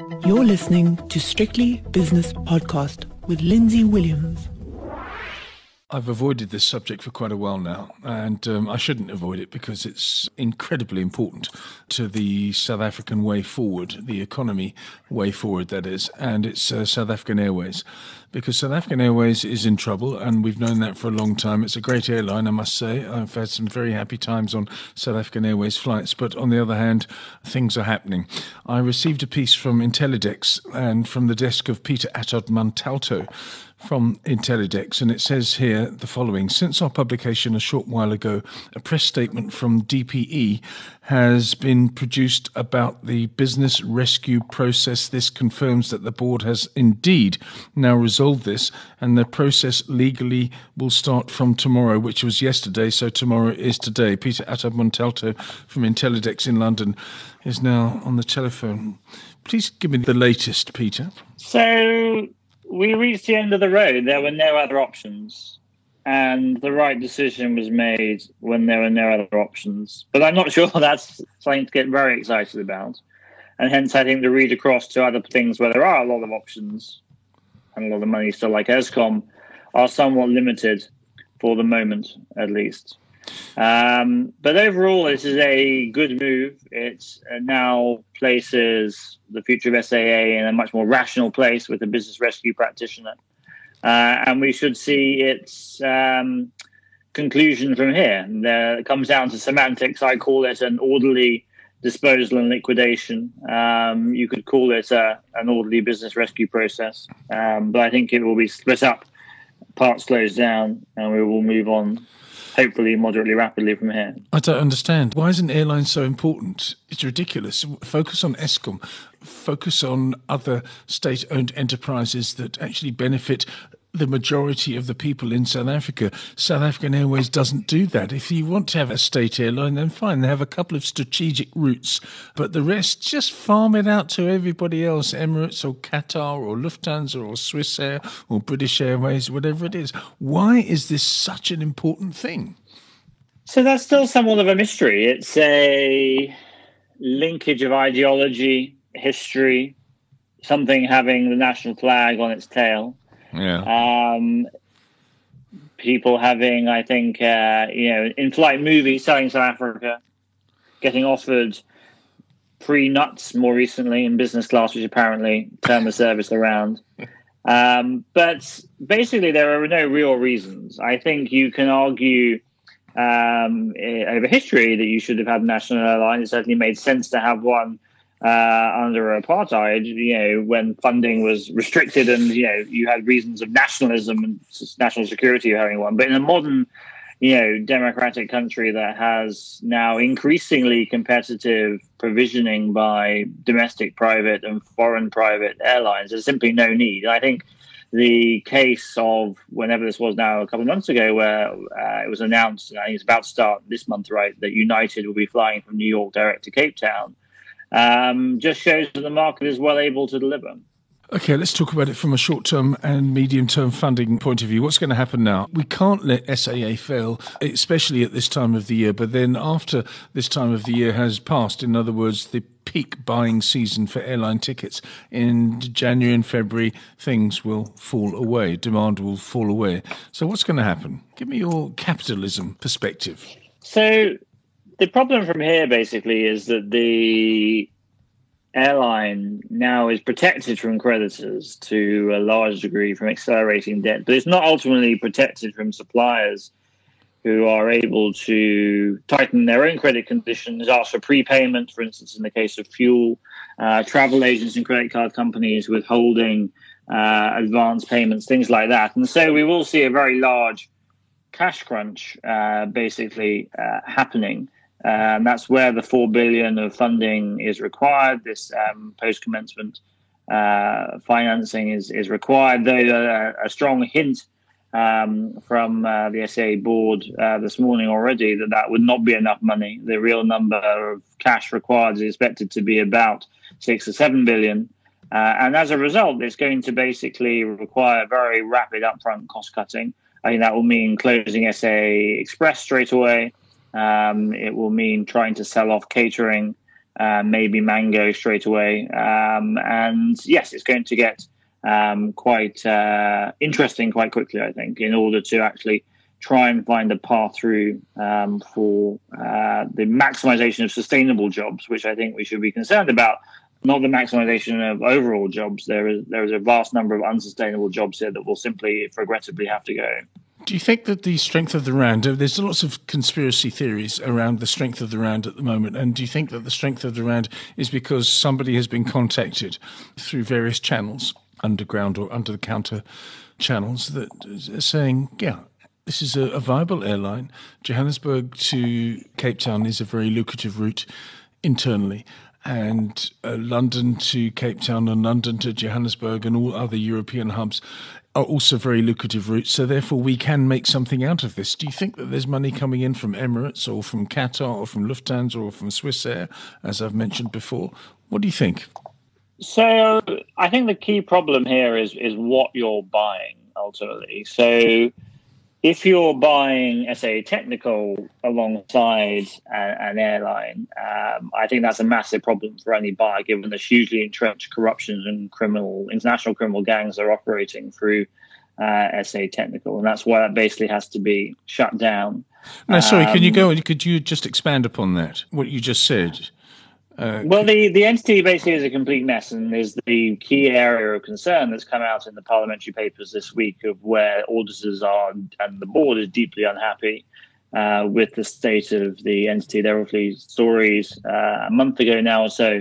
You're listening to Strictly Business Podcast with Lindsay Williams. I've avoided this subject for quite a while now, and I shouldn't avoid it because it's incredibly important to the South African way forward, the economy way forward, that is, and it's South African Airways. Because South African Airways is in trouble, and we've known that for a long time. It's a great airline, I must say. I've had some very happy times on South African Airways flights, but on the other hand, things are happening. I received a piece from Intellidex and from the desk of Peter Attard-Montalto from Intellidex, and it says here the following. Since our publication a short while ago, a press statement from DPE has been produced about the business rescue process. This confirms that the board has indeed now resolved this, and the process legally will start from tomorrow, which was yesterday, so tomorrow is today. Peter Attard-Montalto from Intellidex in London is now on the telephone. Please give me the latest, Peter. So we reached the end of the road. There were no other options. And the right decision was made when there were no other options. But I'm not sure that's something to get very excited about. And hence, I think the read across to other things where there are a lot of options and a lot of money still, like Eskom, are somewhat limited for the moment, at least. But overall, this is a good move. It now places the future of SAA in a much more rational place with a business rescue practitioner. And we should see its conclusion from here. It comes down to semantics. I call it an orderly disposal and liquidation. You could call it an orderly business rescue process. But I think it will be split up. Part slows down, and we will move on, hopefully moderately rapidly from here. I don't understand. Why is an airline so important? It's ridiculous. Focus on Eskom. Focus on other state-owned enterprises that actually benefit the majority of the people in South Africa. South African Airways doesn't do that. If you want to have a state airline, then fine. They have a couple of strategic routes, but the rest, just farm it out to everybody else, Emirates or Qatar or Lufthansa or Swissair or British Airways, whatever it is. Why is this such an important thing? So that's still somewhat of a mystery. It's a linkage of ideology, history, something having the national flag on its tail. Yeah. People having, I think, in-flight movies selling South Africa, getting offered free nuts more recently in business class, which apparently turned the service around. But basically, there are no real reasons. I think you can argue over history that you should have had a national airline. It certainly made sense to have one under apartheid, when funding was restricted and, you had reasons of nationalism and national security of having one. But in a modern, democratic country that has now increasingly competitive provisioning by domestic private and foreign private airlines, there's simply no need. I think the case of whenever this was now a couple of months ago where it was announced, I think it's about to start this month, right, that United will be flying from New York direct to Cape Town, just shows that the market is well able to deliver. Okay, let's talk about it from a short-term and medium-term funding point of view. What's going to happen now? We can't let SAA fail, especially at this time of the year. But then after this time of the year has passed, in other words, the peak buying season for airline tickets in January and February, things will fall away. Demand will fall away. So what's going to happen? Give me your capitalism perspective. So the problem from here basically is that the airline now is protected from creditors to a large degree from accelerating debt, but it's not ultimately protected from suppliers who are able to tighten their own credit conditions, ask for prepayment, for instance, in the case of fuel, travel agents and credit card companies withholding advance payments, things like that. And so we will see a very large cash crunch happening. That's where the 4 billion of funding is required. This post-commencement financing is required, though a strong hint from the SAA board this morning already that would not be enough money. The real number of cash required is expected to be about 6 or 7 billion. And as a result, it's going to basically require very rapid upfront cost cutting. I think that will mean closing SAA Express straight away. It will mean trying to sell off catering maybe Mango straight away. And yes, it's going to get quite interesting quite quickly, I think, in order to actually try and find a path through for the maximization of sustainable jobs, which I think we should be concerned about, not the maximization of overall jobs. There is a vast number of unsustainable jobs here that will simply, regrettably, have to go. Do you think that the strength of the rand, there's lots of conspiracy theories around the strength of the rand at the moment, and do you think that the strength of the rand is because somebody has been contacted through various channels, underground or under-the-counter channels, that are saying, yeah, this is a viable airline. Johannesburg to Cape Town is a very lucrative route internally, and London to Cape Town and London to Johannesburg and all other European hubs are also very lucrative routes, so therefore we can make something out of this. Do you think that there's money coming in from Emirates or from Qatar or from Lufthansa or from Swissair, as I've mentioned before? What do you think? So I think the key problem here is what you're buying, ultimately. So if you're buying SA Technical alongside an airline, I think that's a massive problem for any buyer, given the hugely entrenched corruption and international criminal gangs that are operating through SA Technical, and that's why that basically has to be shut down. No, sorry, could you just expand upon that, what you just said? Well, the entity basically is a complete mess, and is the key area of concern that's come out in the parliamentary papers this week, of where auditors are and the board is deeply unhappy with the state of the entity. There were obviously stories a month ago now or so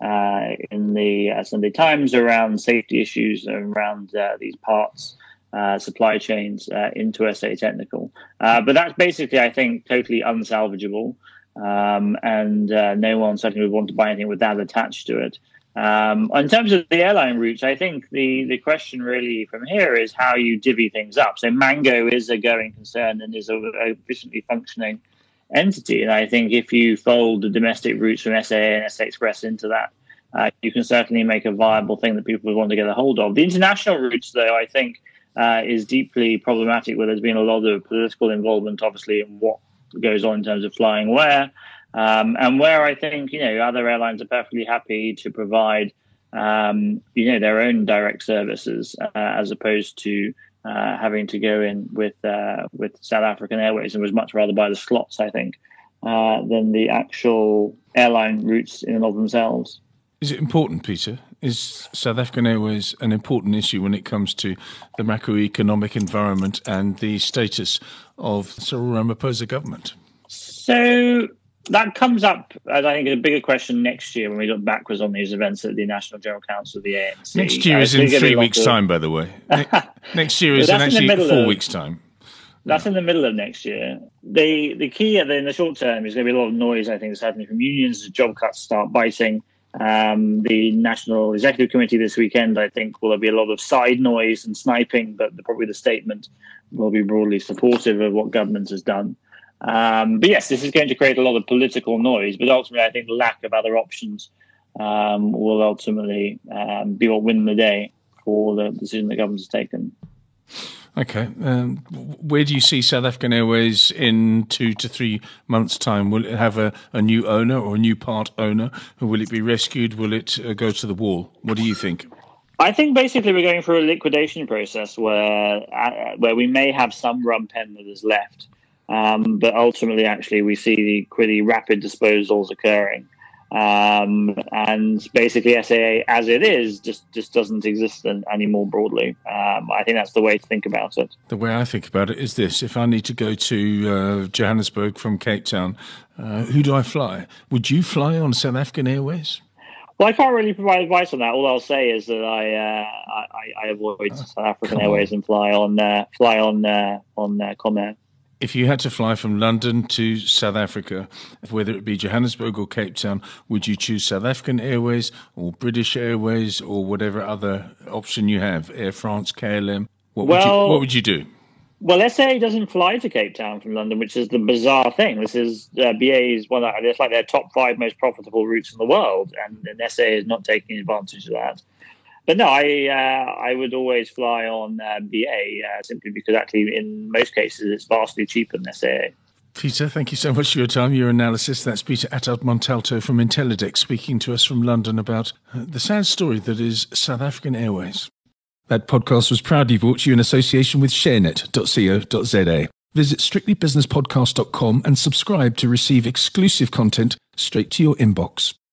in the Sunday Times around safety issues around these parts supply chains into SA Technical. But that's basically, I think, totally unsalvageable. And no one certainly would want to buy anything with that attached to it. In terms of the airline routes, I think the question really from here is how you divvy things up. So Mango is a going concern and is an efficiently functioning entity. And I think if you fold the domestic routes from SA and SA Express into that, you can certainly make a viable thing that people would want to get a hold of. The international routes, though, I think is deeply problematic, where there's been a lot of political involvement, obviously, in what goes on in terms of flying where, and where I think, other airlines are perfectly happy to provide, their own direct services, as opposed to having to go in with South African Airways, and would much rather buy the slots, I think, than the actual airline routes in and of themselves. Is it important, Peter? Is South African Airways an important issue when it comes to the macroeconomic environment and the status of Cyril Ramaphosa government? So that comes up, as I think, a bigger question next year when we look backwards on these events at the National General Council of the ANC. Next year is in 3 weeks' time, by the way. Next year is in actually 4 weeks' time. That's in the middle of next year. The key in the short term is going to be a lot of noise, I think, that's happening from unions as job cuts start biting. The National Executive Committee this weekend, I think, will be a lot of side noise and sniping, but probably the statement will be broadly supportive of what government has done. But yes, this is going to create a lot of political noise, but ultimately I think the lack of other options will ultimately be what win the day for the decision the government has taken. Okay. Where do you see South African Airways in 2 to 3 months' time? Will it have a new owner or a new part owner? Or will it be rescued? Will it go to the wall? What do you think? I think basically we're going through a liquidation process where we may have some rump end that is left. But ultimately, actually, we see the pretty rapid disposals occurring. And basically SAA as it is just doesn't exist anymore broadly. I think that's the way to think about it. The way I think about it is this: if I need to go to Johannesburg from Cape Town, who do I fly? Would you fly on South African Airways? Well, I can't really provide advice on that. All I'll say is that I avoid South African Airways and fly on Comair. If you had to fly from London to South Africa, whether it be Johannesburg or Cape Town, would you choose South African Airways or British Airways or whatever other option you have, Air France, KLM? What would you do? Well, SA doesn't fly to Cape Town from London, which is the bizarre thing. This is BA's it's like their top 5 most profitable routes in the world, and SA is not taking advantage of that. But no, I would always fly on BA simply because actually in most cases it's vastly cheaper than SAA. Peter, thank you so much for your time, your analysis. That's Peter Attard-Montalto from Intellidex speaking to us from London about the sad story that is South African Airways. That podcast was proudly brought to you in association with sharenet.co.za. Visit strictlybusinesspodcast.com and subscribe to receive exclusive content straight to your inbox.